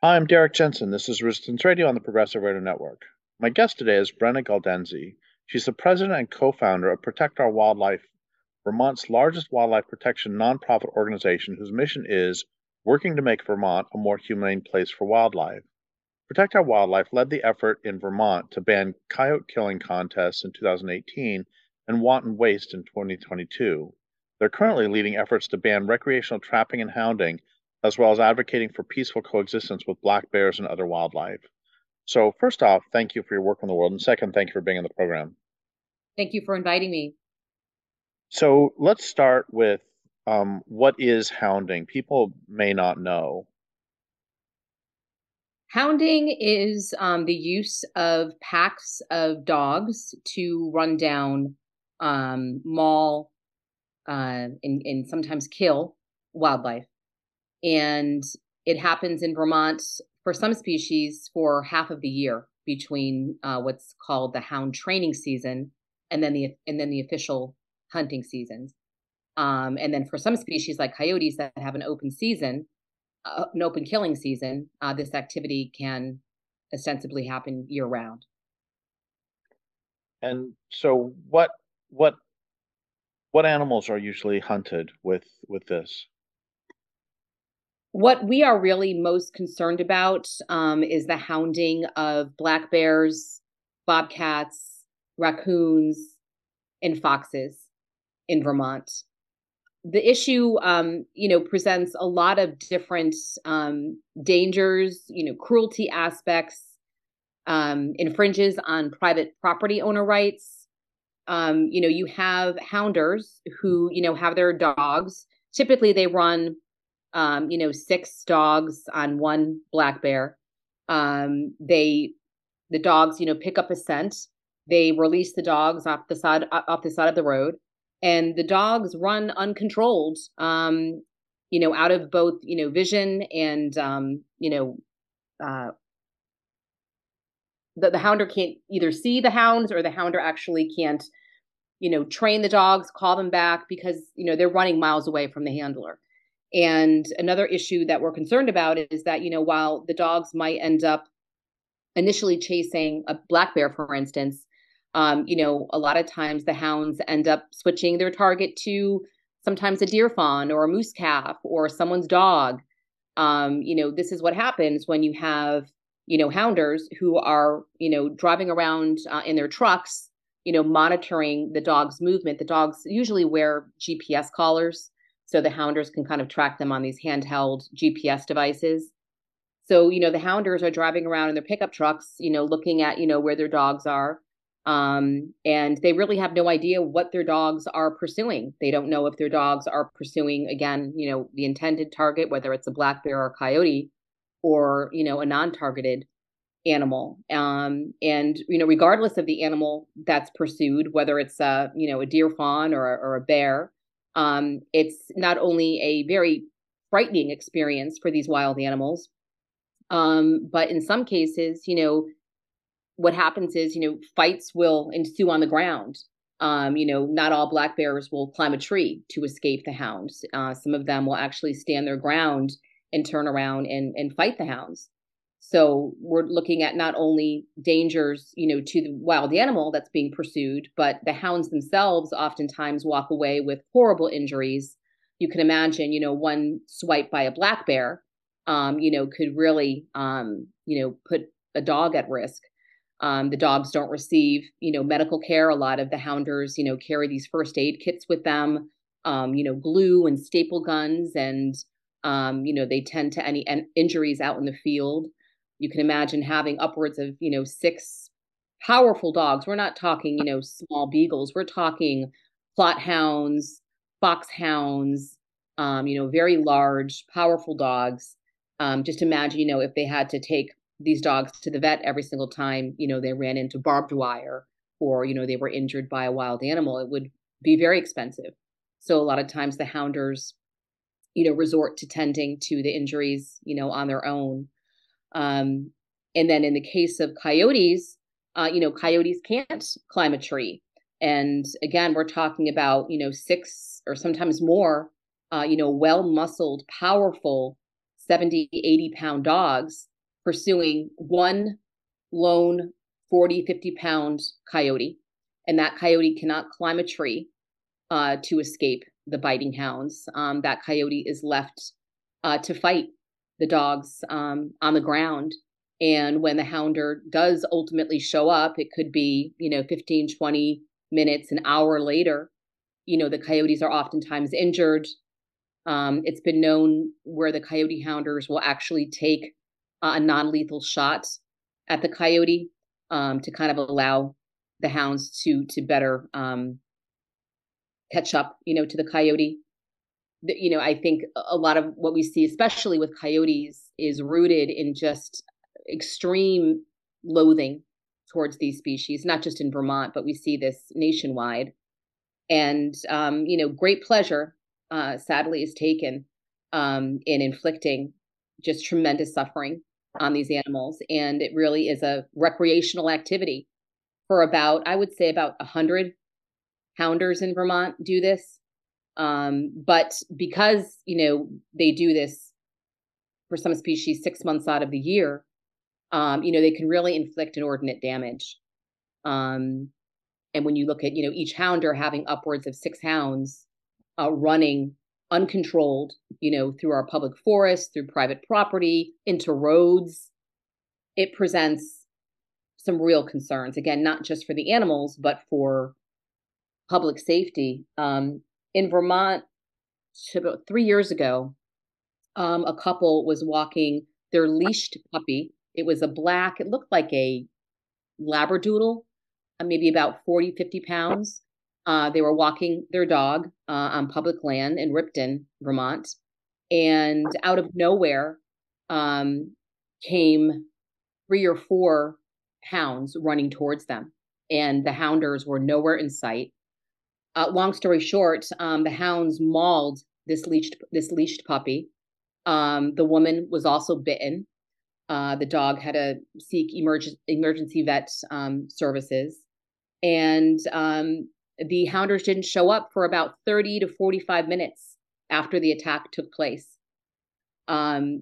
Hi, I'm Derek Jensen. This is Resistance Radio on the Progressive Radio Network. My guest today is Brenna Galdenzi. She's the president and co-founder of Protect Our Wildlife, Vermont's largest wildlife protection nonprofit organization whose mission is working to make Vermont a more humane place for wildlife. Protect Our Wildlife led the effort in Vermont to ban coyote killing contests in 2018 and wanton waste in 2022. They're currently leading efforts to ban recreational trapping and hounding, as well as advocating for peaceful coexistence with black bears and other wildlife. So, first off, thank you for your work in the world. And second, thank you for being on the program. Thank you for inviting me. So, let's start with what is hounding? People may not know. Hounding is the use of packs of dogs to run down, maul, and sometimes kill wildlife. And it happens in Vermont for some species for half of the year between what's called the hound training season and then the official hunting seasons. And then for some species like coyotes that have an open killing season, this activity can ostensibly happen year round. And so, what animals are usually hunted with this? What we are really most concerned about is the hounding of black bears, bobcats, raccoons, and foxes in Vermont. The issue, presents a lot of different dangers, cruelty aspects, infringes on private property owner rights. You have hounders who, have their dogs. Typically, they run, six dogs on one black bear. The dogs, pick up a scent. They release the dogs off the side of the road, and the dogs run uncontrolled. Out of both, vision and uh, the hounder can't either see the hounds, or the hounder actually can't, train the dogs, call them back, because, they're running miles away from the handler. And another issue that we're concerned about is that, while the dogs might end up initially chasing a black bear, for instance, a lot of times the hounds end up switching their target to sometimes a deer fawn or a moose calf or someone's dog. This is what happens when you have, hounders who are, driving around in their trucks, monitoring the dog's movement. The dogs usually wear GPS collars, so the hounders can kind of track them on these handheld GPS devices. So, the hounders are driving around in their pickup trucks, looking at, where their dogs are. And they really have no idea what their dogs are pursuing. They don't know if their dogs are pursuing, again, the intended target, whether it's a black bear or a coyote, or, a non-targeted animal. And, regardless of the animal that's pursued, whether it's a deer fawn or a bear, it's not only a very frightening experience for these wild animals, but in some cases, what happens is, fights will ensue on the ground. Not all black bears will climb a tree to escape the hounds. Some of them will actually stand their ground and turn around and fight the hounds. So we're looking at not only dangers, to the wild animal that's being pursued, but the hounds themselves oftentimes walk away with horrible injuries. You can imagine, one swipe by a black bear, could really, put a dog at risk. The dogs don't receive, medical care. A lot of the hounders, carry these first aid kits with them, glue and staple guns, and, they tend to any injuries out in the field. You can imagine having upwards of, six powerful dogs. We're not talking, small beagles. We're talking plot hounds, foxhounds, very large, powerful dogs. Just imagine, if they had to take these dogs to the vet every single time, they ran into barbed wire, or, they were injured by a wild animal, it would be very expensive. So a lot of times the hounders, resort to tending to the injuries, on their own. And then in the case of coyotes, coyotes can't climb a tree. And again, we're talking about, six or sometimes more, well-muscled, powerful 70, 80 pound dogs pursuing one lone 40, 50-pound coyote. And that coyote cannot climb a tree to escape the biting hounds. That coyote is left to fight the dogs on the ground. And when the hounder does ultimately show up, it could be, 15, 20 minutes, an hour later. The coyotes are oftentimes injured. It's been known where the coyote hounders will actually take a non-lethal shot at the coyote to kind of allow the hounds to better catch up, to the coyote. I think a lot of what we see, especially with coyotes, is rooted in just extreme loathing towards these species, not just in Vermont, but we see this nationwide. And, great pleasure, sadly, is taken in inflicting just tremendous suffering on these animals. And it really is a recreational activity for I would say about 100 hounders in Vermont do this. But because, they do this for some species 6 months out of the year, they can really inflict inordinate damage. And when you look at, each hounder having upwards of 6 hounds running uncontrolled, through our public forests, through private property, into roads, it presents some real concerns. Again, not just for the animals, but for public safety. In Vermont, about 3 years ago, a couple was walking their leashed puppy. It was it looked like a Labradoodle, maybe about 40, 50 pounds. They were walking their dog on public land in Ripton, Vermont. And out of nowhere came 3 or 4 hounds running towards them. And the hounders were nowhere in sight. Long story short, the hounds mauled this leashed puppy. The woman was also bitten. The dog had to seek emergency vet services. And the hounders didn't show up for about 30 to 45 minutes after the attack took place. And,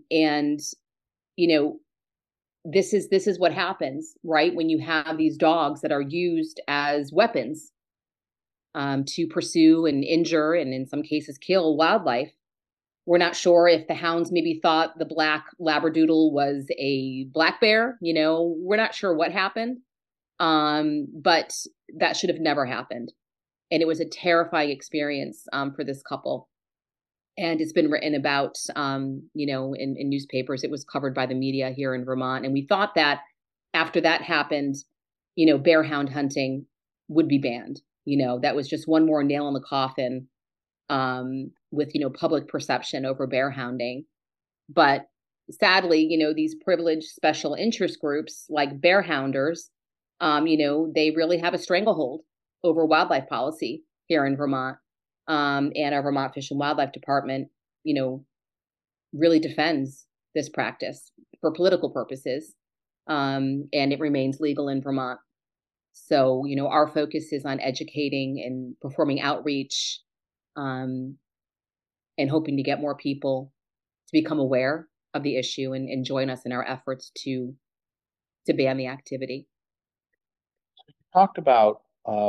this is what happens, right? When you have these dogs that are used as weapons to pursue and injure, and in some cases kill wildlife. We're not sure if the hounds maybe thought the black Labradoodle was a black bear. We're not sure what happened. But that should have never happened. And it was a terrifying experience for this couple. And it's been written about, in newspapers. It was covered by the media here in Vermont. And we thought that after that happened, bear hound hunting would be banned. That was just one more nail in the coffin with, public perception over bear hounding. But sadly, these privileged special interest groups like bear hounders, they really have a stranglehold over wildlife policy here in Vermont. And our Vermont Fish and Wildlife Department, really defends this practice for political purposes. And it remains legal in Vermont. So, our focus is on educating and performing outreach, and hoping to get more people to become aware of the issue and join us in our efforts to ban the activity. You talked about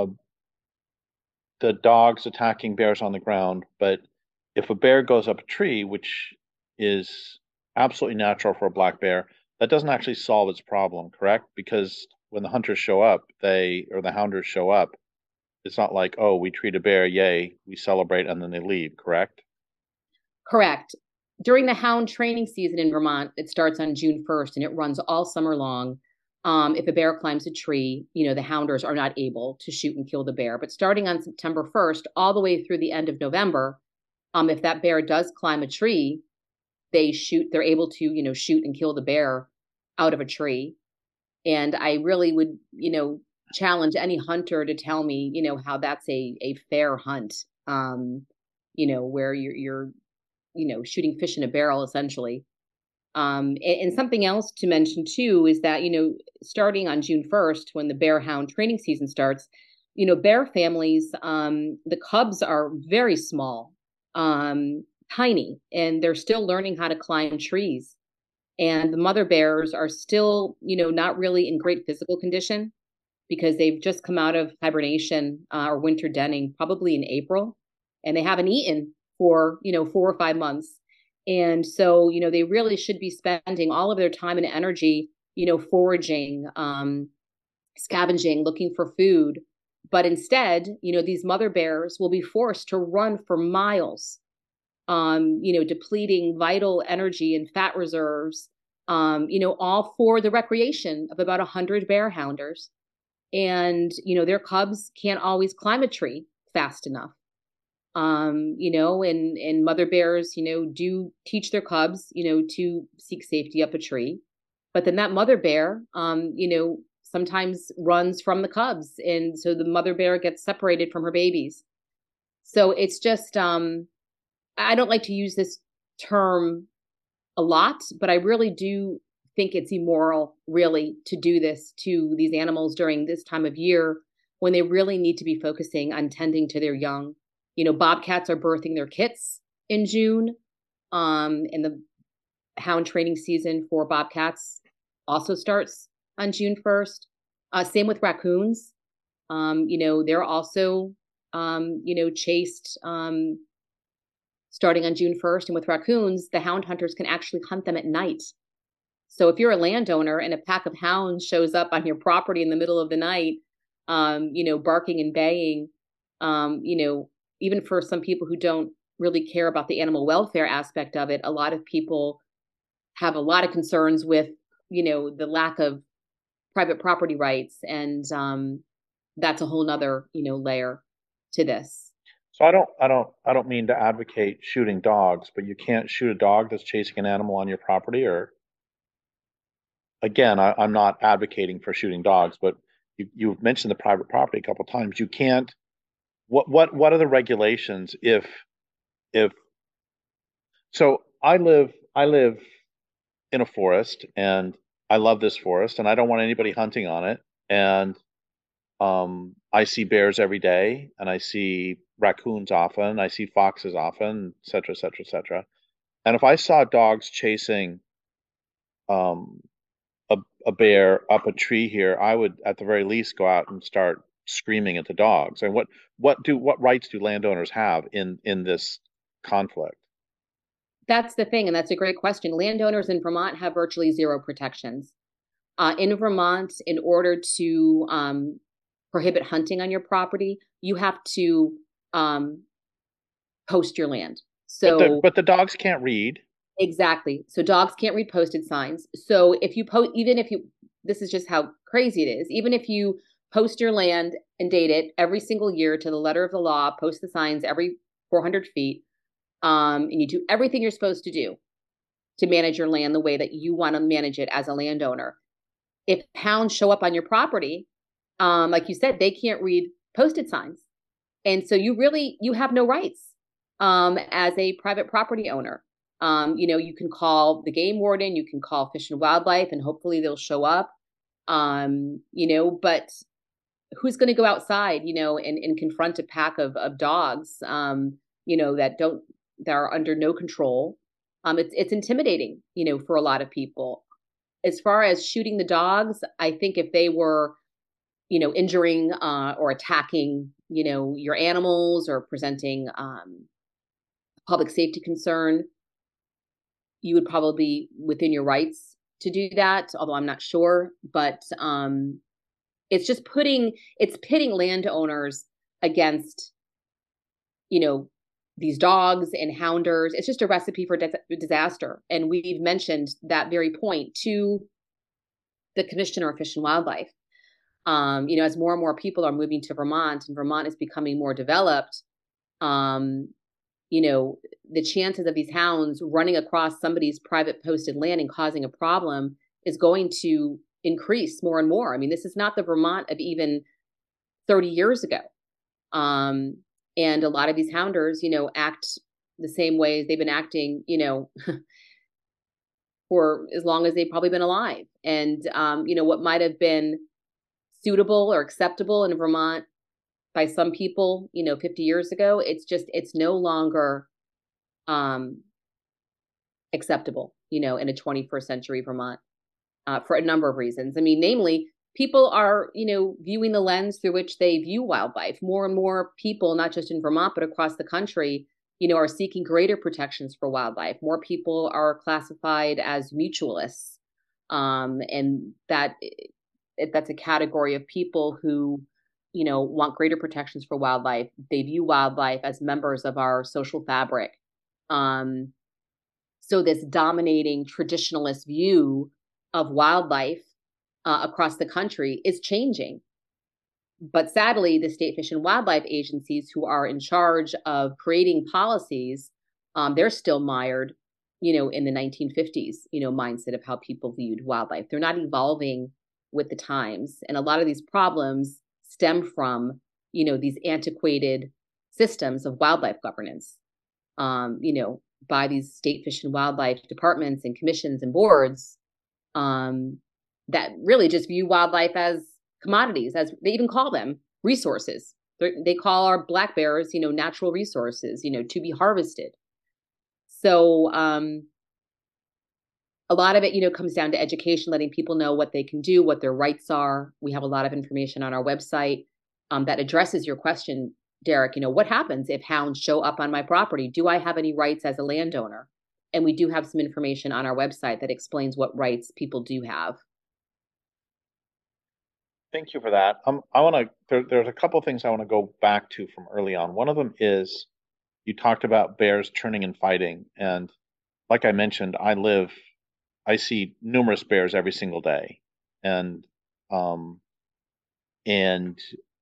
the dogs attacking bears on the ground, but if a bear goes up a tree, which is absolutely natural for a black bear, that doesn't actually solve its problem, correct? Because when the hunters show up, or the hounders show up, it's not like, oh, we treat a bear, yay, we celebrate, and then they leave, correct? Correct. During the hound training season in Vermont, it starts on June 1st and it runs all summer long. If a bear climbs a tree, the hounders are not able to shoot and kill the bear. But starting on September 1st, all the way through the end of November, if that bear does climb a tree, they're able to, shoot and kill the bear out of a tree. And I really would, challenge any hunter to tell me, how that's a fair hunt, where you're shooting fish in a barrel, essentially. And something else to mention too is that, starting on June 1st, when the bear hound training season starts, bear families, the cubs are very small, tiny, and they're still learning how to climb trees. And the mother bears are still, not really in great physical condition because they've just come out of hibernation or winter denning, probably in April, and they haven't eaten for, 4 or 5 months. And so, they really should be spending all of their time and energy, foraging, scavenging, looking for food. But instead, these mother bears will be forced to run for miles, depleting vital energy and fat reserves, all for the recreation of about 100 bear hounders. And, their cubs can't always climb a tree fast enough. And mother bears, do teach their cubs, to seek safety up a tree. But then that mother bear, sometimes runs from the cubs. And so the mother bear gets separated from her babies. So it's just, I don't like to use this term a lot, but I really do think it's immoral, really, to do this to these animals during this time of year when they really need to be focusing on tending to their young. Bobcats are birthing their kits in June, and the hound training season for bobcats also starts on June 1st. Same with raccoons. They're also, chased starting on June 1st. And with raccoons, the hound hunters can actually hunt them at night. So if you're a landowner and a pack of hounds shows up on your property in the middle of the night, barking and baying, even for some people who don't really care about the animal welfare aspect of it, a lot of people have a lot of concerns with, the lack of private property rights. And that's a whole nother, layer to this. So I don't mean to advocate shooting dogs, but you can't shoot a dog that's chasing an animal on your property. Or again, I'm not advocating for shooting dogs, but you've mentioned the private property a couple of times. You can't. What are the regulations if so? I live in a forest, and I love this forest, and I don't want anybody hunting on it. And I see bears every day, and I see raccoons often, I see foxes often, et cetera, et cetera, et cetera. And if I saw dogs chasing um, a, a bear up a tree here, I would at the very least go out and start screaming at the dogs. And what rights do landowners have in this conflict? That's the thing, and that's a great question. Landowners in Vermont have virtually zero protections. In Vermont, in order to prohibit hunting on your property, you have to post your land. So But the dogs can't read. exactly. So dogs can't read posted signs. So if you post, even if you, this is just how crazy it is. Even if you post your land and date it every single year to the letter of the law, post the signs every 400 feet, and you do everything you're supposed to do to manage your land the way that you want to manage it as a landowner. If hounds show up on your property, like you said, they can't read posted signs. And so you have no rights as a private property owner. You can call the game warden, you can call Fish and Wildlife, and hopefully they'll show up. But who's going to go outside, and confront a pack of dogs, that are under no control? It's intimidating, for a lot of people. As far as shooting the dogs, I think if they were, injuring or attacking, your animals or presenting public safety concern, you would probably be within your rights to do that, although I'm not sure. But it's pitting landowners against, these dogs and hounders. It's just a recipe for disaster. And we've mentioned that very point to the Commissioner of Fish and Wildlife. As more and more people are moving to Vermont and Vermont is becoming more developed, the chances of these hounds running across somebody's private posted land and causing a problem is going to increase more and more. I mean, this is not the Vermont of even 30 years ago. And a lot of these hounders, act the same way they've been acting, for as long as they've probably been alive. And, what might have been suitable or acceptable in Vermont by some people, 50 years ago, it's no longer acceptable. in a 21st century Vermont, for a number of reasons. I mean, namely, people are, viewing the lens through which they view wildlife. More and more people, not just in Vermont, but across the country, are seeking greater protections for wildlife. More people are classified as mutualists. And that's a category of people who, want greater protections for wildlife. They view wildlife as members of our social fabric. So this dominating traditionalist view of wildlife across the country is changing. But sadly, the state fish and wildlife agencies who are in charge of creating policies, they're still mired, in the 1950s, mindset of how people viewed wildlife. They're not evolving with the times. And a lot of these problems stem from, these antiquated systems of wildlife governance, by these state fish and wildlife departments and commissions and boards, that really just view wildlife as commodities, as they even call them resources. They call our black bears, natural resources, to be harvested. So a lot of it, comes down to education, letting people know what they can do, what their rights are. We have a lot of information on our website that addresses your question, Derek. What happens if hounds show up on my property? Do I have any rights as a landowner? And we do have some information on our website that explains what rights people do have. Thank you for that. There's a couple things I want to go back to from early on. One of them is you talked about bears turning and fighting. And like I mentioned, I see numerous bears every single day. And, um, and,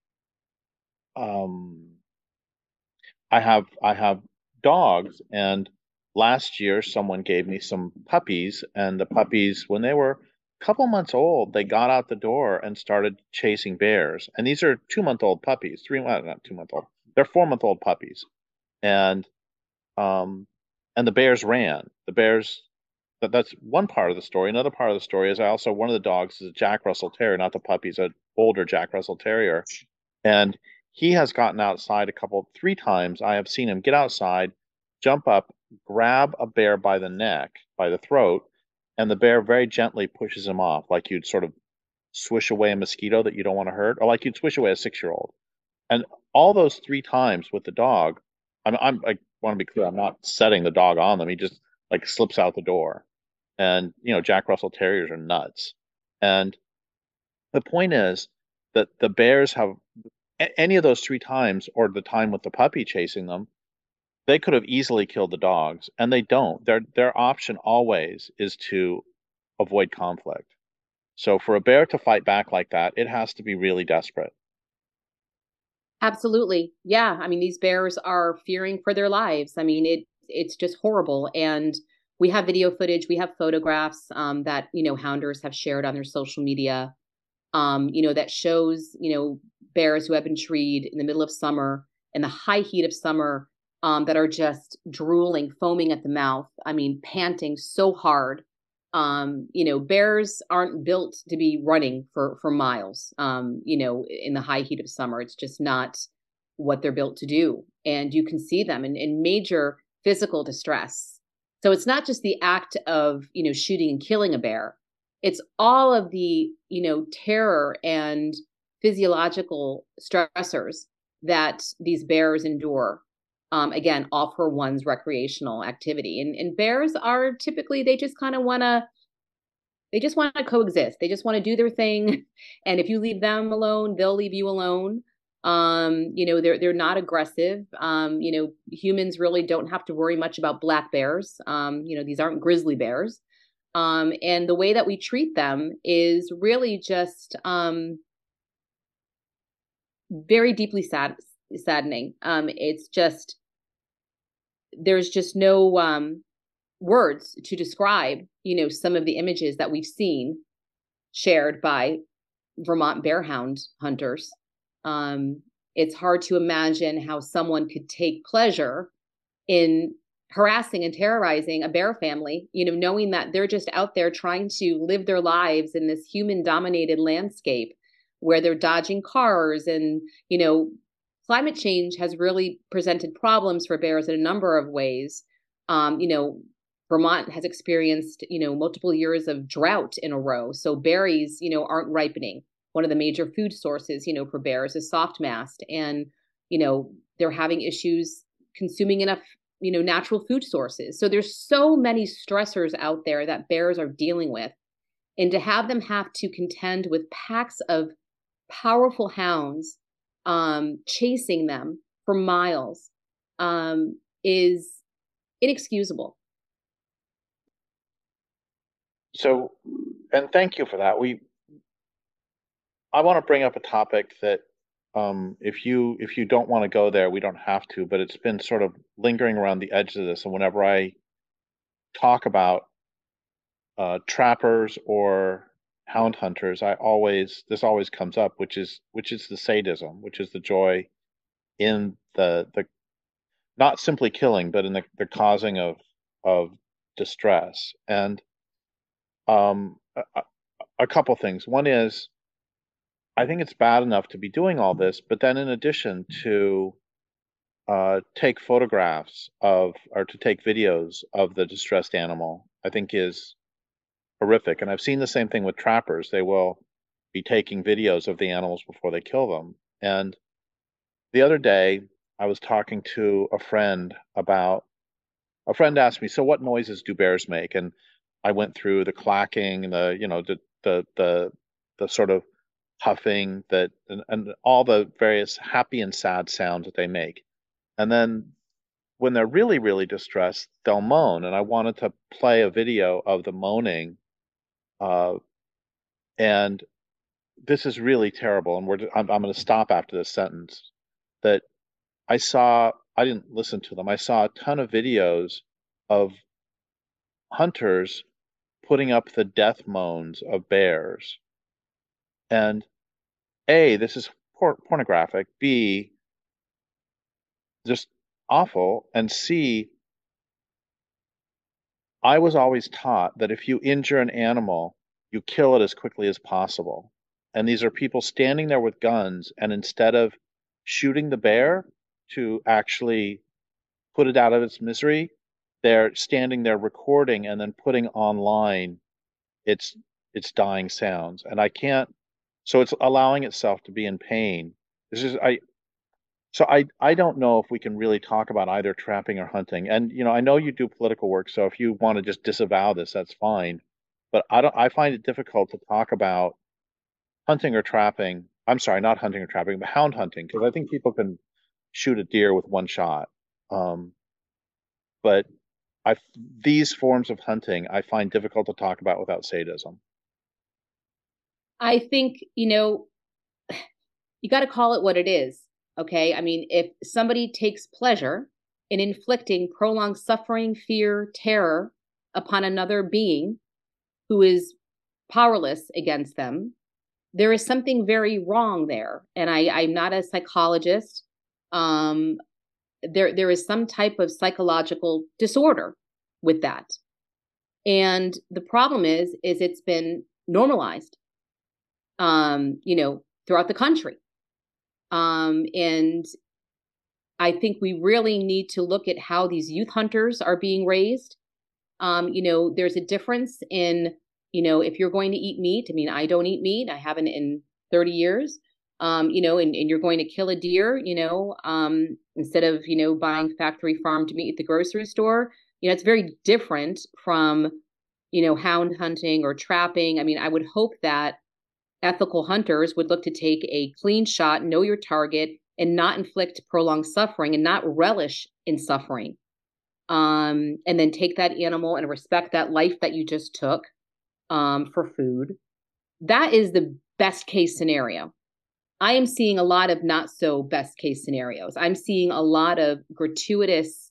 I have dogs, and last year someone gave me some puppies, and the puppies, when they were a couple months old, they got out the door and started chasing bears. And these are 2-month-old puppies, well, not 2-month old, they're 4-month-old puppies. And um and the bears ran. That's one part of the story. Another part of the story is one of the dogs is a Jack Russell Terrier, not the puppies, an older Jack Russell Terrier. And he has gotten outside 3 times. I have seen him get outside, jump up, grab a bear by the neck, by the throat, and the bear very gently pushes him off, like you'd sort of swish away a mosquito that you don't want to hurt, or like you'd swish away a 6-year-old. And all those 3 times with the dog, I want to be clear, I'm not setting the dog on them. He just like slips out the door. And, Jack Russell Terriers are nuts. And the point is that the bears have any of those 3 times, or the time with the puppy chasing them, they could have easily killed the dogs, and they don't. Their option always is to avoid conflict. So for a bear to fight back like that, it has to be really desperate. Absolutely. Yeah. I mean, these bears are fearing for their lives. I mean, it's just horrible. And we have video footage, we have photographs that, hounders have shared on their social media, that shows, bears who have been treed in the middle of summer, in the high heat of summer, that are just drooling, foaming at the mouth. I mean, panting so hard. Bears aren't built to be running for miles, in the high heat of summer. It's just not what they're built to do. And you can see them in major physical distress. So it's not just the act of, shooting and killing a bear. It's all of the, terror and physiological stressors that these bears endure. Again, all for one's recreational activity. And bears are typically, they just want to coexist. They just want to do their thing. And if you leave them alone, they'll leave you alone. They're not aggressive. Humans really don't have to worry much about black bears. These aren't grizzly bears. And the way that we treat them is really just very deeply saddening. It's just, there's just no words to describe, some of the images that we've seen shared by Vermont bear hound hunters. It's hard to imagine how someone could take pleasure in harassing and terrorizing a bear family, knowing that they're just out there trying to live their lives in this human dominated landscape where they're dodging cars. And, climate change has really presented problems for bears in a number of ways. Vermont has experienced, multiple years of drought in a row. So berries, aren't ripening. One of the major food sources, for bears is soft mast. And, they're having issues consuming enough, natural food sources. So there's so many stressors out there that bears are dealing with. And to have them have to contend with packs of powerful hounds chasing them for miles is inexcusable. So, and thank you for that. I want to bring up a topic that, if you don't want to go there, we don't have to, but it's been sort of lingering around the edge of this. And whenever I talk about trappers or hound hunters, this always comes up, which is the sadism, which is the joy in the not simply killing, but in the causing of distress. And um, a couple things. One is, I think it's bad enough to be doing all this, but then in addition to take photographs of or to take videos of the distressed animal, I think is horrific. And I've seen the same thing with trappers. They will be taking videos of the animals before they kill them. And the other day, I was talking to a friend asked me, so what noises do bears make? And I went through the clacking, the sort of huffing and all the various happy and sad sounds that they make. And then when they're really, really distressed, they'll moan. And I wanted to play a video of the moaning. Uh, and this is really terrible. And I'm going to stop after this sentence. That I didn't listen to them. I saw a ton of videos of hunters putting up the death moans of bears. And A, this is pornographic. B, just awful. And C, I was always taught that if you injure an animal, you kill it as quickly as possible. And these are people standing there with guns, and instead of shooting the bear to actually put it out of its misery, they're standing there recording and then putting online its its dying sounds. And I can't, so it's allowing itself to be in pain. This is I don't know if we can really talk about either trapping or hunting. And I know you do political work, so if you want to just disavow this, that's fine. But I find it difficult to talk about hunting or trapping. I'm sorry, not hunting or trapping, but hound hunting, because I think people can shoot a deer with one shot. Um, but I these forms of hunting I find difficult to talk about without sadism. I think, you got to call it what it is. Okay. I mean, if somebody takes pleasure in inflicting prolonged suffering, fear, terror upon another being who is powerless against them, there is something very wrong there. And I'm not a psychologist. Um, there is some type of psychological disorder with that. And the problem is it's been normalized, throughout the country. And I think we really need to look at how these youth hunters are being raised. There's a difference in, if you're going to eat meat. I mean, I don't eat meat. I haven't in 30 years. And you're going to kill a deer, instead of, buying factory farmed meat at the grocery store. It's very different from, hound hunting or trapping. I mean, I would hope that ethical hunters would look to take a clean shot, know your target, and not inflict prolonged suffering and not relish in suffering. And then take that animal and respect that life that you just took for food. That is the best case scenario. I am seeing a lot of not so best case scenarios. I'm seeing a lot of gratuitous,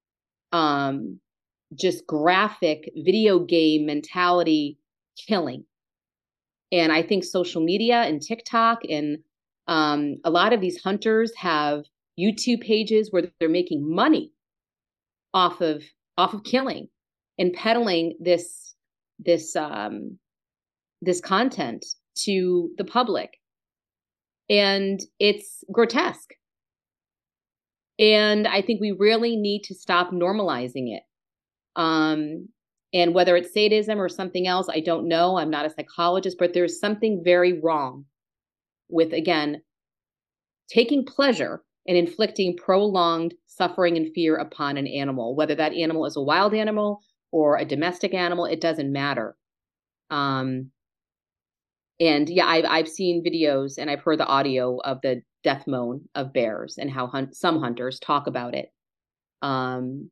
just graphic video game mentality killing. And I think social media and TikTok and a lot of these hunters have YouTube pages where they're making money off of killing and peddling this content to the public. And it's grotesque. And I think we really need to stop normalizing it. Um, and whether it's sadism or something else, I don't know. I'm not a psychologist, but there's something very wrong with, again, taking pleasure in inflicting prolonged suffering and fear upon an animal, whether that animal is a wild animal or a domestic animal, it doesn't matter. Um, and yeah, I've seen videos and I've heard the audio of the death moan of bears and how some hunters talk about it. Um,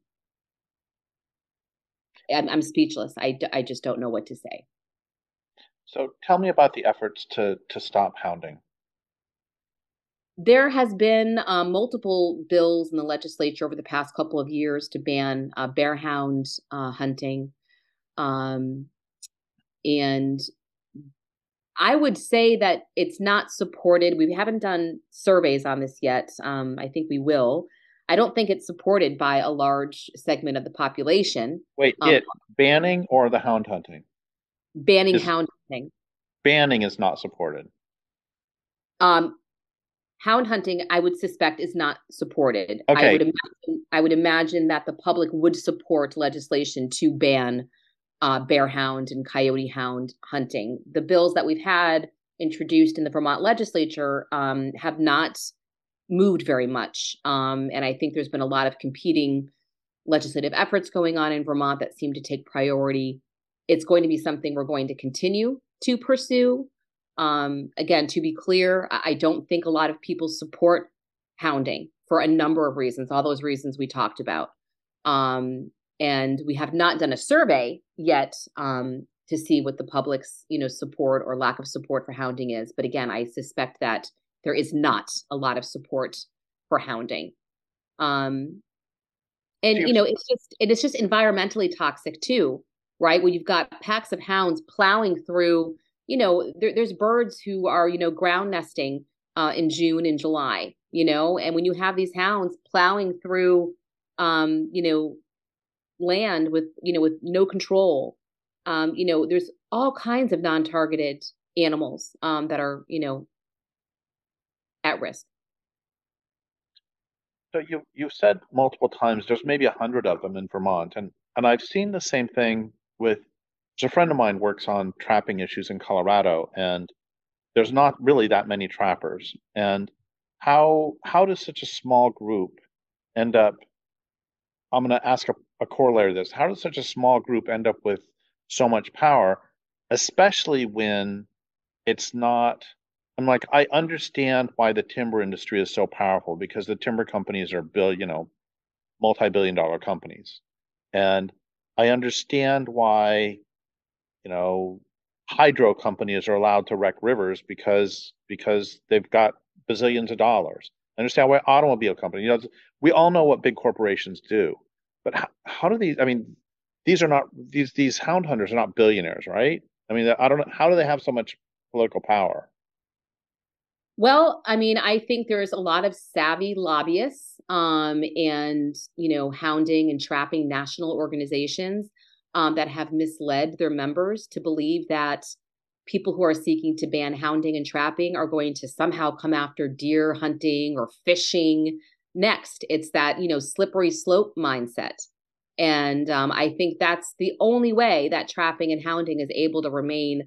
I'm speechless. I just don't know what to say. So tell me about the efforts to stop hounding. There has been multiple bills in the legislature over the past couple of years to ban bear hound hunting. Um, and I would say that it's not supported. We haven't done surveys on this yet. I think we will. I don't think it's supported by a large segment of the population. Wait, it banning or the hound hunting? Banning Is hound hunting. banning is not supported. Um, Hound hunting, I would suspect, is not supported. Okay, I would imagine that the public would support legislation to ban bear hound and coyote hound hunting. The bills that we've had introduced in the Vermont legislature have not moved very much. And I think there's been a lot of competing legislative efforts going on in Vermont that seem to take priority. It's going to be something we're going to continue to pursue. Again, to be clear, I don't think a lot of people support hounding for a number of reasons, all those reasons we talked about. And we have not done a survey yet to see what the public's support or lack of support for hounding is. But again, I suspect that there is not a lot of support for hounding. And it's just environmentally toxic too, right? When you've got packs of hounds plowing through, there's birds who are ground nesting in June and July, and when you have these hounds plowing through, land with no control, there's all kinds of non-targeted animals that are at risk. so you've said multiple times there's maybe 100 of them in Vermont, and I've seen the same thing with. So a friend of mine works on trapping issues in Colorado, and there's not really that many trappers. And how does such a small group end up? I'm going to ask a corollary to this. How does such a small group end up with so much power, especially when it's not? I'm like, I understand why the timber industry is so powerful because the timber companies are multi-billion-dollar companies. And I understand why, you know, hydro companies are allowed to wreck rivers because they've got bazillions of dollars. I understand why automobile companies, we all know what big corporations do. But how do these, I mean, these are not these hound hunters are not billionaires, right? I mean, I don't know, how do they have so much political power? Well, I mean, I think there's a lot of savvy lobbyists and, hounding and trapping national organizations that have misled their members to believe that people who are seeking to ban hounding and trapping are going to somehow come after deer hunting or fishing next. It's that, slippery slope mindset. And I think that's the only way that trapping and hounding is able to remain,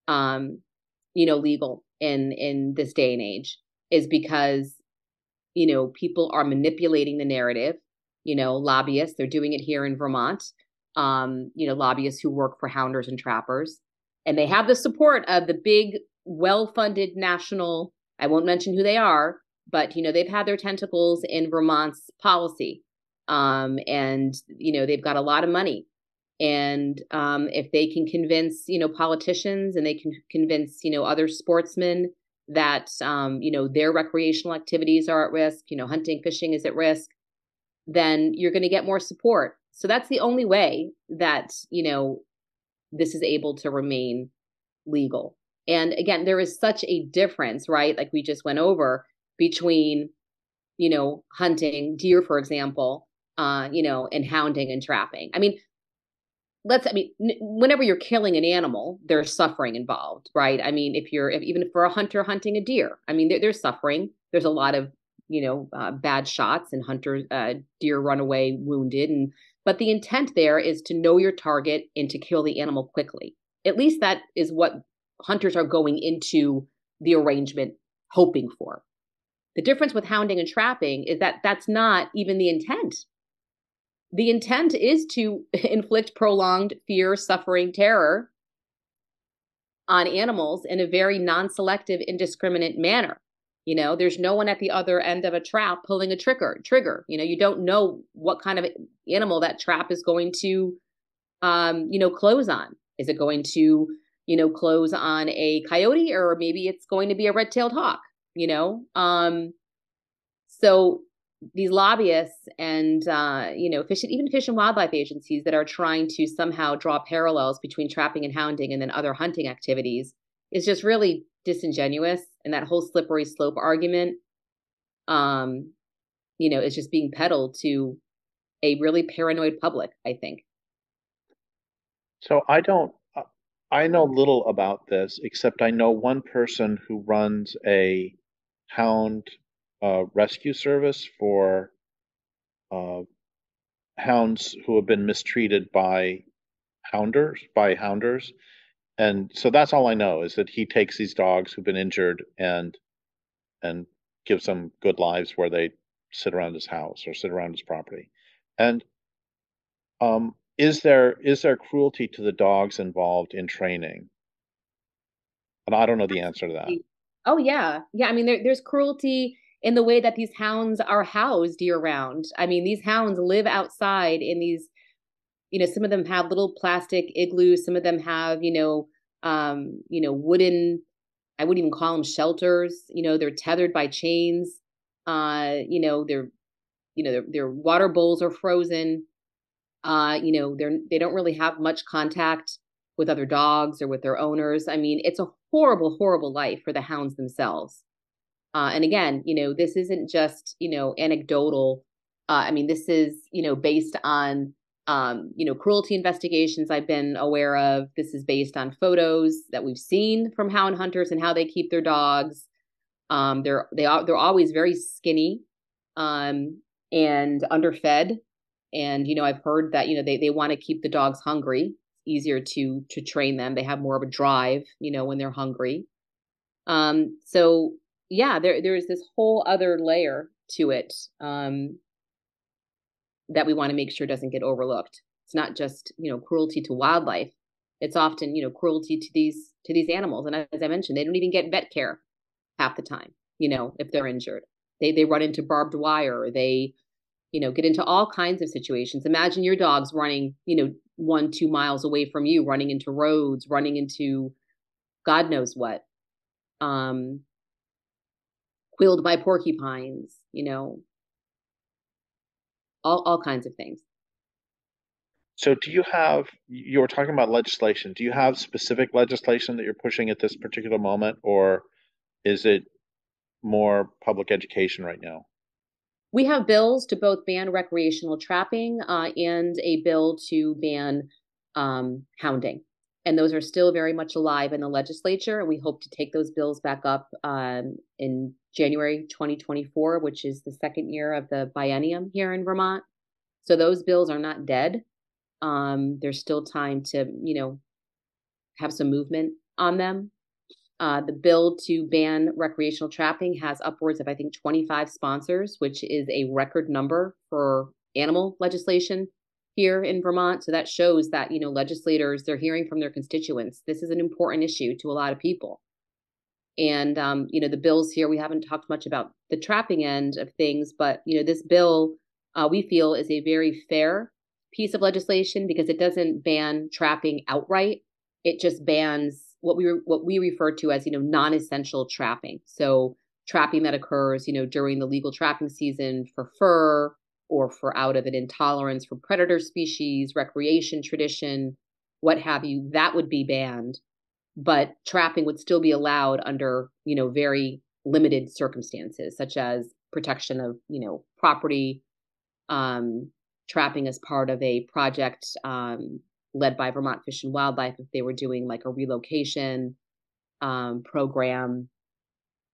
legal in this day and age is because, people are manipulating the narrative, lobbyists, they're doing it here in Vermont, lobbyists who work for hounders and trappers. And they have the support of the big, well-funded national, I won't mention who they are, but, they've had their tentacles in Vermont's policy. And, they've got a lot of money. And if they can convince, politicians and they can convince, other sportsmen that, their recreational activities are at risk, hunting, fishing is at risk, then you're going to get more support. So that's the only way that, this is able to remain legal. And again, there is such a difference, right? Like we just went over between, hunting deer, for example, and hounding and trapping. I mean, whenever you're killing an animal, there's suffering involved, right? I mean, even for a hunter hunting a deer, I mean, there's suffering. There's a lot of bad shots and hunters, deer run away wounded. But the intent there is to know your target and to kill the animal quickly. At least that is what hunters are going into the arrangement hoping for. The difference with hounding and trapping is that that's not even the intent. The intent is to inflict prolonged fear, suffering, terror on animals in a very non-selective, indiscriminate manner. There's no one at the other end of a trap pulling a trigger. You don't know what kind of animal that trap is going to, close on. Is it going to, close on a coyote, or maybe it's going to be a red-tailed hawk, So these lobbyists and, fish and wildlife agencies that are trying to somehow draw parallels between trapping and hounding and then other hunting activities is just really disingenuous. And that whole slippery slope argument, is just being peddled to a really paranoid public, I think. So I know little about this, except I know one person who runs a hound rescue service for hounds who have been mistreated by hounders. And so that's all I know, is that he takes these dogs who've been injured and gives them good lives where they sit around his house or sit around his property. And is there cruelty to the dogs involved in training? And I don't know the answer to that. Oh yeah. Yeah. I mean, there's cruelty in the way that these hounds are housed year round. I mean, these hounds live outside in these, some of them have little plastic igloos. Some of them have, wooden, I wouldn't even call them shelters. They're tethered by chains. Their water bowls are frozen. They don't really have much contact with other dogs or with their owners. I mean, it's a horrible, horrible life for the hounds themselves. And again, this isn't just, anecdotal. I mean, this is, based on, cruelty investigations I've been aware of. This is based on photos that we've seen from hound hunters and how they keep their dogs. They're always very skinny, and underfed. And, I've heard that, they want to keep the dogs hungry. It's easier to train them. They have more of a drive, when they're hungry. So yeah, there's this whole other layer to it, that we want to make sure doesn't get overlooked. It's not just, cruelty to wildlife. It's often, cruelty to these animals. And as I mentioned, they don't even get vet care half the time, if they're injured. They run into barbed wire. They, get into all kinds of situations. Imagine your dog's running, 1-2 miles away from you, running into roads, running into God knows what. Quilled by porcupines, all kinds of things. So you were talking about legislation. Do you have specific legislation that you're pushing at this particular moment, or is it more public education right now? We have bills to both ban recreational trapping, and a bill to ban hounding. And those are still very much alive in the legislature. And we hope to take those bills back up in January 2024, which is the second year of the biennium here in Vermont. So those bills are not dead. There's still time to, have some movement on them. The bill to ban recreational trapping has upwards of, I think, 25 sponsors, which is a record number for animal legislation here in Vermont. So that shows that, legislators, they're hearing from their constituents. This is an important issue to a lot of people. And, the bills here, we haven't talked much about the trapping end of things, but, this bill, we feel is a very fair piece of legislation because it doesn't ban trapping outright. It just bans what we refer to as, non-essential trapping. So trapping that occurs, during the legal trapping season for fur or for out of an intolerance for predator species, recreation, tradition, what have you, that would be banned. But trapping would still be allowed under, very limited circumstances, such as protection of, property, trapping as part of a project led by Vermont Fish and Wildlife if they were doing like a relocation program,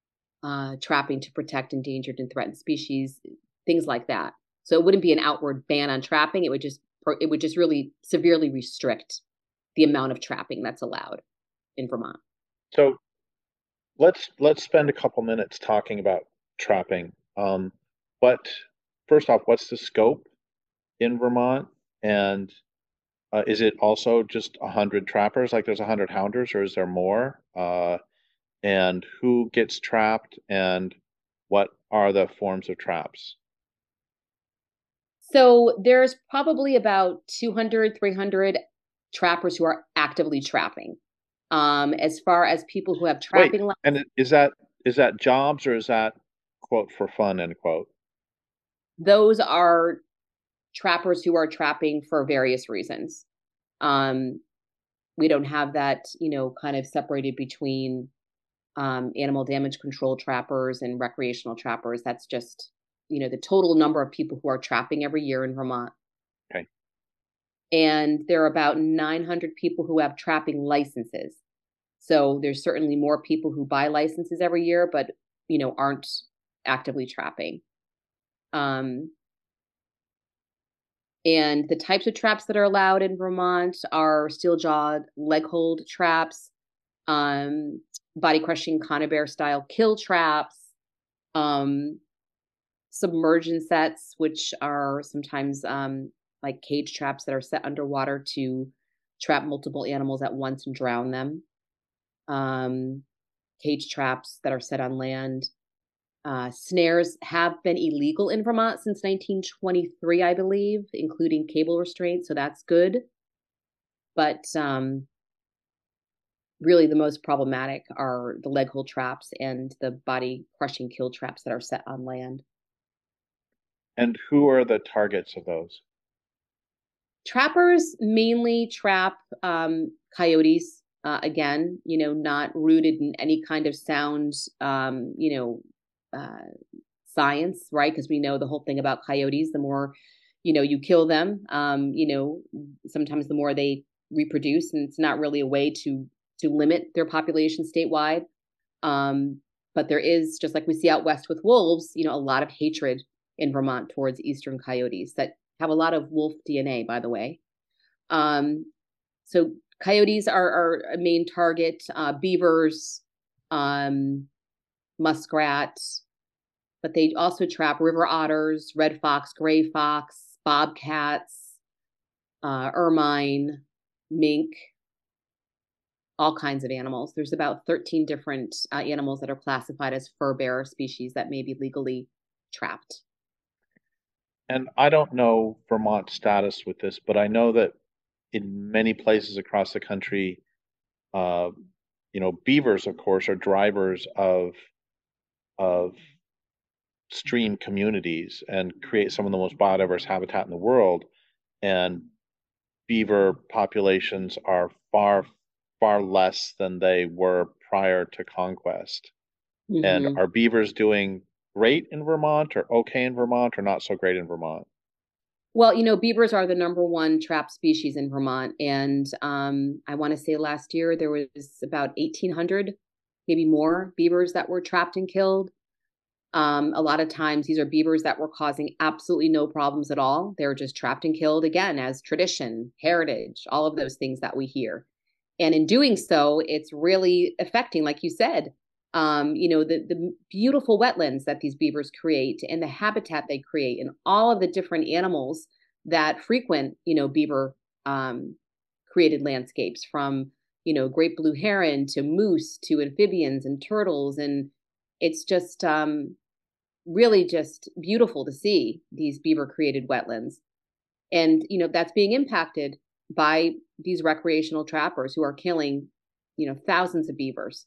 trapping to protect endangered and threatened species, things like that. So it wouldn't be an outward ban on trapping. It would just really severely restrict the amount of trapping that's allowed in Vermont. So let's spend a couple minutes talking about trapping. But first off, what's the scope in Vermont? And is it also just 100 trappers? Like there's 100 hounders, or is there more? And who gets trapped, and what are the forms of traps? So there's probably about 200, 300 trappers who are actively trapping. As far as people who have Wait, trapping, and is that jobs, or is that quote for fun, end quote? those are trappers who are trapping for various reasons. Um, we don't have that, kind of separated between animal damage control trappers and recreational trappers. That's just, the total number of people who are trapping every year in Vermont. Okay. And there are about 900 people who have trapping licenses. So there's certainly more people who buy licenses every year, but, aren't actively trapping. Um, And the types of traps that are allowed in Vermont are steel jawed leg hold traps, um, body crushing conibear style kill traps, um, submersion sets, which are sometimes like cage traps that are set underwater to trap multiple animals at once and drown them, um, cage traps that are set on land. Snares have been illegal in Vermont since 1923, I believe, including cable restraints. So that's good. But really, the most problematic are the leg hold traps and the body crushing kill traps that are set on land. And who are the targets of those? Trappers mainly trap coyotes. Again, not rooted in any kind of sound, uh, science, right? Because we know the whole thing about coyotes, the more, you kill them, sometimes the more they reproduce, and it's not really a way to limit their population statewide. Um, but there is, just like we see out west with wolves, a lot of hatred in Vermont towards eastern coyotes that have a lot of wolf DNA, by the way. Um, so coyotes are a main target, beavers, um, muskrats, but they also trap river otters, red fox, gray fox, bobcats, ermine, mink, all kinds of animals. There's about 13 different animals that are classified as fur bearer species that may be legally trapped. And I don't know Vermont's status with this, but I know that in many places across the country, uh, beavers, of course, are drivers of stream communities and create some of the most biodiverse habitat in the world. And beaver populations are far, far less than they were prior to conquest. And Mm-hmm. are beavers doing great in Vermont, or okay in Vermont, or not so great in Vermont? Well, beavers are the number one trap species in Vermont. And I want to say last year there was about 1,800, maybe more beavers that were trapped and killed. A lot of times these are beavers that were causing absolutely no problems at all. They're just trapped and killed again as tradition, heritage, all of those things that we hear. And in doing so, it's really affecting, like you said, the beautiful wetlands that these beavers create and the habitat they create and all of the different animals that frequent, beaver created landscapes, from, great blue heron to moose to amphibians and turtles. And it's just really just beautiful to see these beaver created wetlands. And, that's being impacted by these recreational trappers who are killing, thousands of beavers.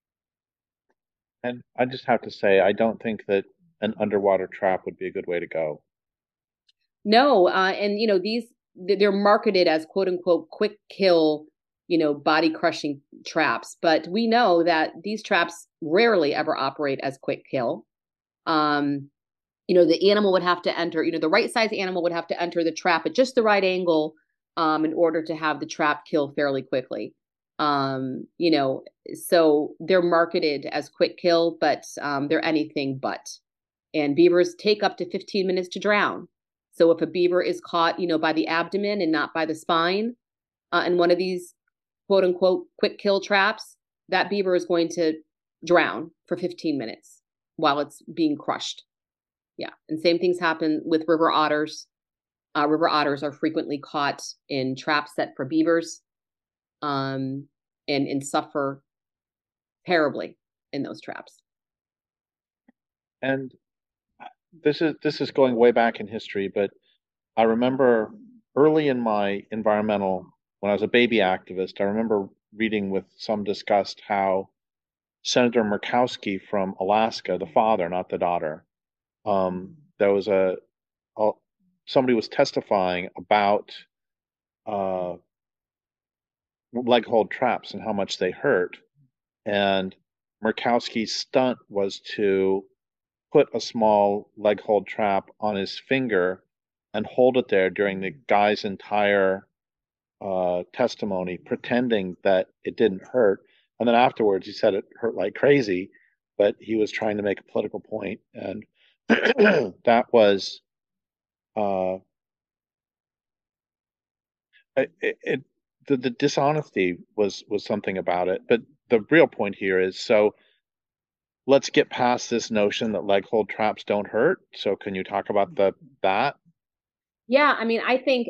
And I just have to say, I don't think that an underwater trap would be a good way to go. No, and they're marketed as quote unquote quick kill, body crushing traps, but we know that these traps rarely ever operate as quick kill. Um, the animal would have to enter, the right size animal would have to enter the trap at just the right angle, in order to have the trap kill fairly quickly. You know, so they're marketed as quick kill, but they're anything but. And beavers take up to 15 minutes to drown. So if a beaver is caught, by the abdomen and not by the spine, in one of these quote unquote quick kill traps, that beaver is going to drown for 15 minutes while it's being crushed. Yeah. And same things happen with river otters. River otters are frequently caught in traps set for beavers, um, and suffer terribly in those traps. And this is going way back in history, but I remember early in my environmental, when I was a baby activist, I remember reading with some disgust how Senator Murkowski from Alaska, the father, not the daughter, there was a somebody was testifying about uh, leg hold traps and how much they hurt. And Murkowski's stunt was to put a small leg hold trap on his finger and hold it there during the guy's entire testimony, pretending that it didn't hurt. And then afterwards, he said it hurt like crazy, but he was trying to make a political point. And that was uh, it the dishonesty was something about it. But the real point here is, so let's get past this notion that leg hold traps don't hurt. So can you talk about that? Yeah, I mean, I think,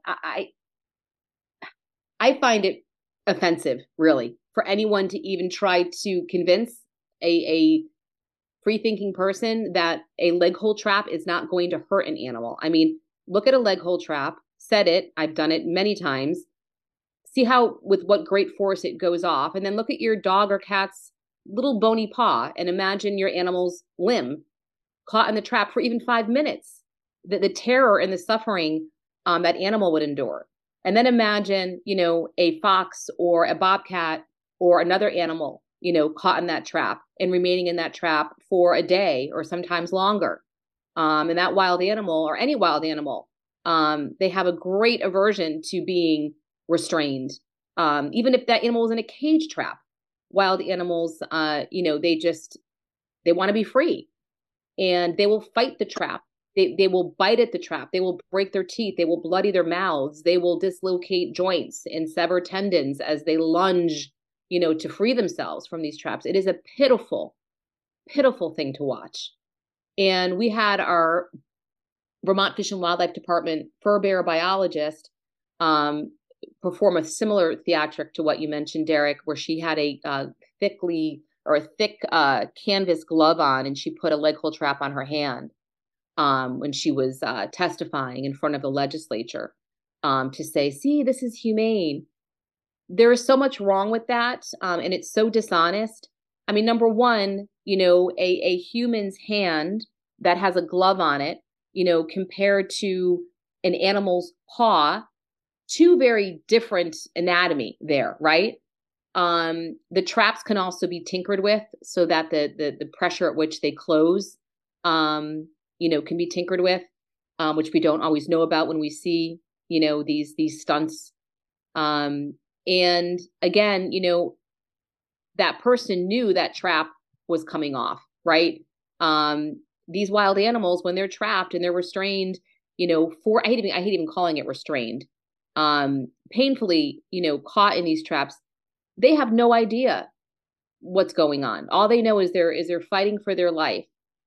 I find it offensive, really, for anyone to even try to convince a free thinking person that a leg hold trap is not going to hurt an animal. I mean, look at a leg hold trap, set it, I've done it many times. See how, with what great force it goes off, and then look at your dog or cat's little bony paw and imagine your animal's limb caught in the trap for even 5 minutes. The terror and the suffering that animal would endure. And then imagine, a fox or a bobcat or another animal, caught in that trap and remaining in that trap for a day or sometimes longer. And that wild animal, or any wild animal, they have a great aversion to being restrained. Even if that animal is in a cage trap, wild animals, they want to be free, and they will fight the trap. They will bite at the trap. They will break their teeth. They will bloody their mouths. They will dislocate joints and sever tendons as they lunge, to free themselves from these traps. It is a pitiful, pitiful thing to watch. And we had our Vermont Fish and Wildlife Department fur bearer biologist um, perform a similar theatric to what you mentioned, Derek, where she had a thick canvas glove on, and she put a leg hold trap on her hand when she was testifying in front of the legislature, to say, see, this is humane. There is so much wrong with that, and it's so dishonest. I mean, number one, a human's hand that has a glove on it, compared to an animal's paw, two very different anatomy there, right? The traps can also be tinkered with so that the pressure at which they close, can be tinkered with, which we don't always know about when we see, these stunts. And again, that person knew that trap was coming off, right? These wild animals, when they're trapped and they're restrained, I hate even calling it restrained, painfully, caught in these traps, they have no idea what's going on. All they know is they're fighting for their life.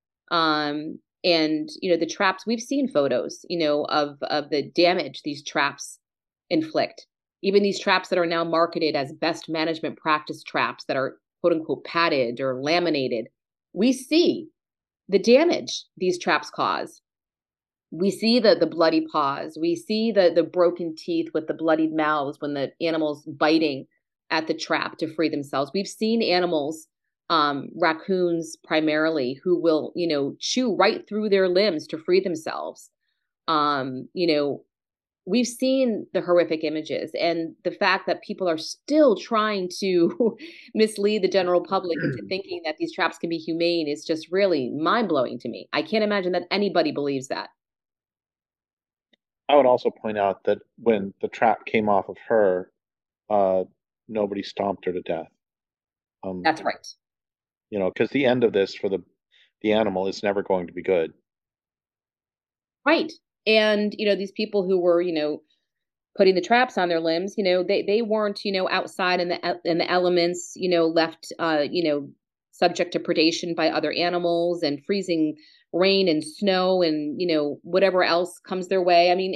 And the traps, we've seen photos, of the damage these traps inflict. Even these traps that are now marketed as best management practice traps that are quote unquote padded or laminated. We see the damage these traps cause. We see the bloody paws. We see the broken teeth with the bloodied mouths when the animal's biting at the trap to free themselves. We've seen animals, raccoons primarily, who will, chew right through their limbs to free themselves. Um, you know, we've seen the horrific images, and the fact that people are still trying to mislead the general public into thinking that these traps can be humane is just really mind blowing to me. I can't imagine that anybody believes that. I would also point out that when the trap came off of her, uh, nobody stomped her to death. Um, That's right. because the end of this for the animal is never going to be good. Right. And, these people who were, putting the traps on their limbs, they weren't, outside in the elements, left, subject to predation by other animals and freezing rain and snow and, whatever else comes their way. I mean,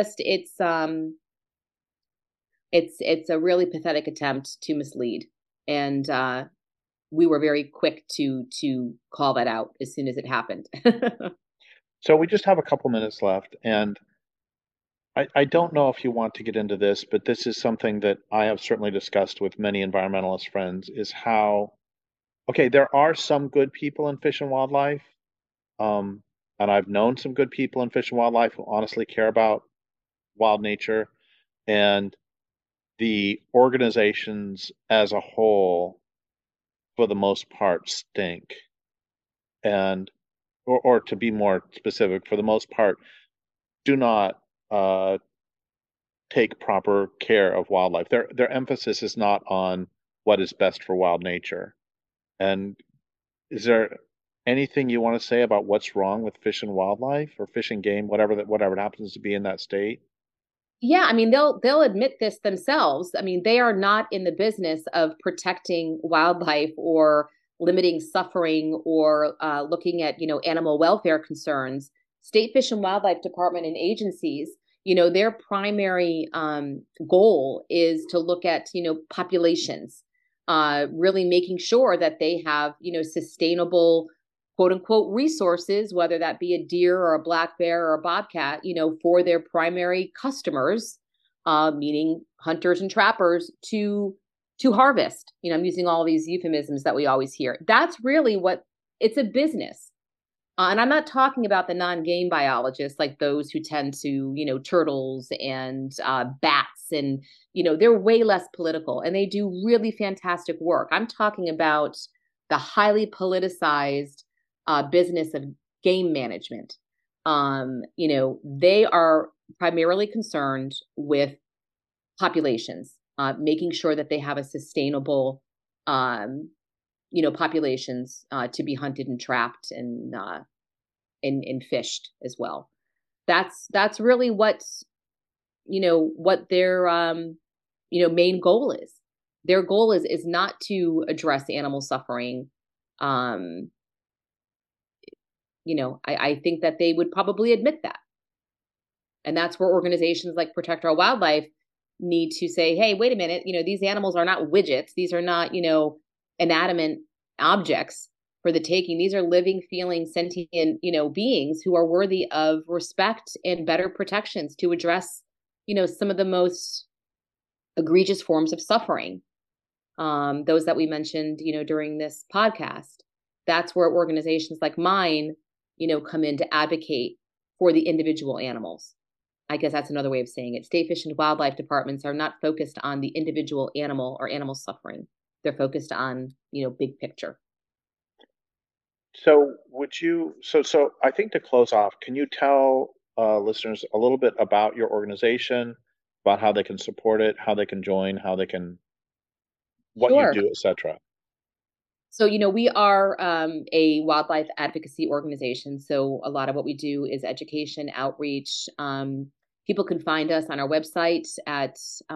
it's a really pathetic attempt to mislead. And we were very quick to call that out as soon as it happened. So we just have a couple minutes left, and I don't know if you want to get into this, but this is something that I have certainly discussed with many environmentalist friends, is how, okay, there are some good people in fish and wildlife, um, and I've known some good people in fish and wildlife who honestly care about wild nature, and the organizations as a whole, for the most part, stink. And, or to be more specific, for the most part, do not take proper care of wildlife. Their emphasis is not on what is best for wild nature. And is there anything you want to say about what's wrong with fish and wildlife or fish and game, whatever it happens to be in that state? Yeah, I mean they'll admit this themselves. I mean, they are not in the business of protecting wildlife or limiting suffering or looking at, animal welfare concerns. State Fish and Wildlife Department and agencies, their primary goal is to look at, populations, really making sure that they have, sustainable quote unquote resources, whether that be a deer or a black bear or a bobcat, for their primary customers, meaning hunters and trappers to harvest. I'm using all these euphemisms that we always hear. That's really what it's a business. And I'm not talking about the non-game biologists, like those who tend to, turtles and bats, and they're way less political and they do really fantastic work. I'm talking about the highly politicized business of game management. They are primarily concerned with populations, making sure that they have a sustainable, um, populations to be hunted and trapped and fished as well. That's really what their main goal is. Their goal is not to address animal suffering. Um, I think that they would probably admit that. And that's where organizations like Protect Our Wildlife need to say, hey, wait a minute, these animals are not widgets. These are not, inanimate objects for the taking. These are living, feeling, sentient, beings who are worthy of respect and better protections to address, some of the most egregious forms of suffering. Those that we mentioned, during this podcast. That's where organizations like mine, come in to advocate for the individual animals. I guess that's another way of saying it. State Fish and Wildlife departments are not focused on the individual animal or animal suffering. They're focused on, big picture. So so I think to close off, can you tell listeners a little bit about your organization, about how they can support it, how they can join, what you Sure. do, etc. So, we are a wildlife advocacy organization. So, a lot of what we do is education, outreach. People can find us on our website at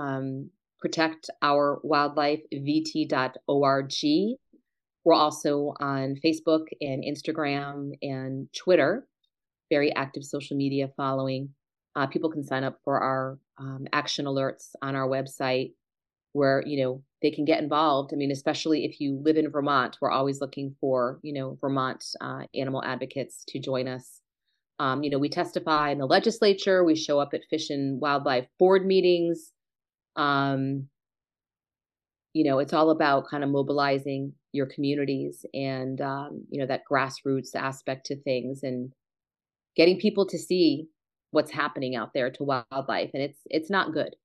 protectourwildlifevt.org. We're also on Facebook and Instagram and Twitter, very active social media following. People can sign up for our action alerts on our website where, they can get involved. I mean, especially if you live in Vermont, we're always looking for, Vermont animal advocates to join us. We testify in the legislature, we show up at Fish and Wildlife board meetings. Um, it's all about kind of mobilizing your communities and, that grassroots aspect to things and getting people to see what's happening out there to wildlife. And it's not good.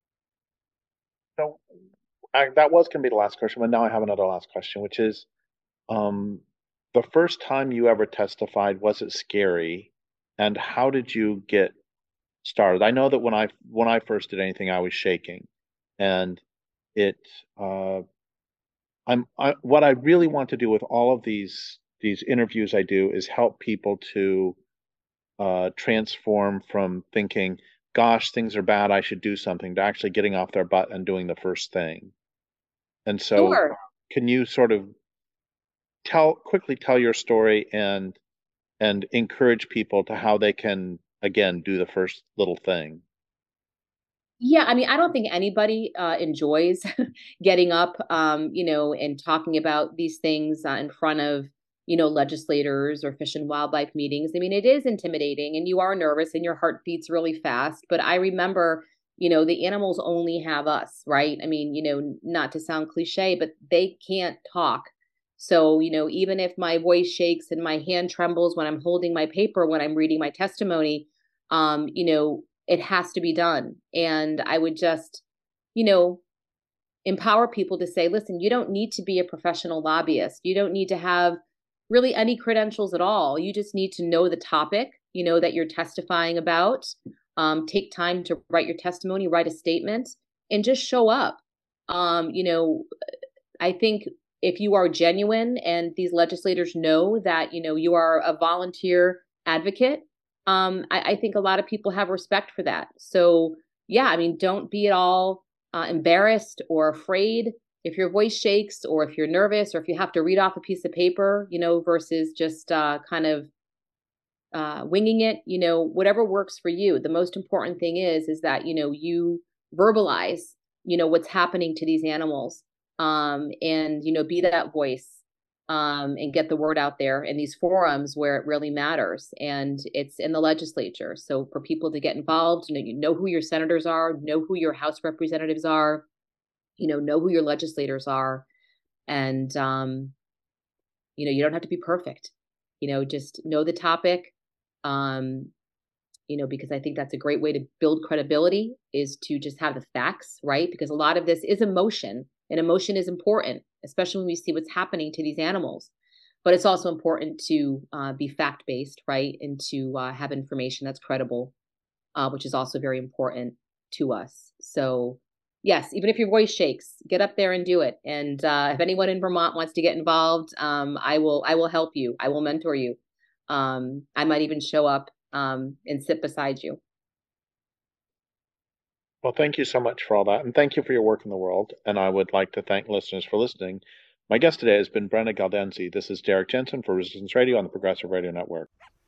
So that was going to be the last question, but now I have another last question, which is, um, the first time you ever testified, was it scary? And how did you get started? I know that when I first did anything, I was shaking, and it what I really want to do with all of these interviews I do is help people to transform from thinking, gosh, things are bad, I should do something, to actually getting off their butt and doing the first thing. And so, Sure. can you sort of quickly tell your story and encourage people to how they can again do the first little thing? Yeah, I mean, I don't think anybody enjoys getting up, and talking about these things in front of, legislators or fish and wildlife meetings. I mean, it is intimidating and you are nervous and your heart beats really fast. But I remember, the animals only have us, right? I mean, not to sound cliche, but they can't talk. So, even if my voice shakes and my hand trembles when I'm holding my paper, when I'm reading my testimony, it has to be done. And I would just, you know, empower people to say, listen, you don't need to be a professional lobbyist. You don't need to have really any credentials at all. You just need to know the topic, that you're testifying about. Take time to write your testimony, write a statement, and just show up. I think if you are genuine and these legislators know that, you are a volunteer advocate, I think a lot of people have respect for that. So, yeah, I mean, don't be at all embarrassed or afraid if your voice shakes or if you're nervous or if you have to read off a piece of paper, versus just kind of winging it, whatever works for you. The most important thing is that, you verbalize, what's happening to these animals, and, be that voice, and get the word out there in these forums where it really matters. And it's in the legislature. So for people to get involved, you know who your senators are, know who your House representatives are, know who your legislators are. And, you don't have to be perfect, just know the topic. Um, because I think that's a great way to build credibility is to just have the facts, right? Because a lot of this is emotion, and emotion is important, especially when we see what's happening to these animals. But it's also important to be fact based, right? And to have information that's credible, which is also very important to us. So, yes, even if your voice shakes, get up there and do it. And if anyone in Vermont wants to get involved, I will help you. I will mentor you. I might even show up and sit beside you. Well, thank you so much for all that, and thank you for your work in the world. And I would like to thank listeners for listening. My guest today has been Brenna Galdenzi. This is Derek Jensen for Resistance Radio on the Progressive Radio Network.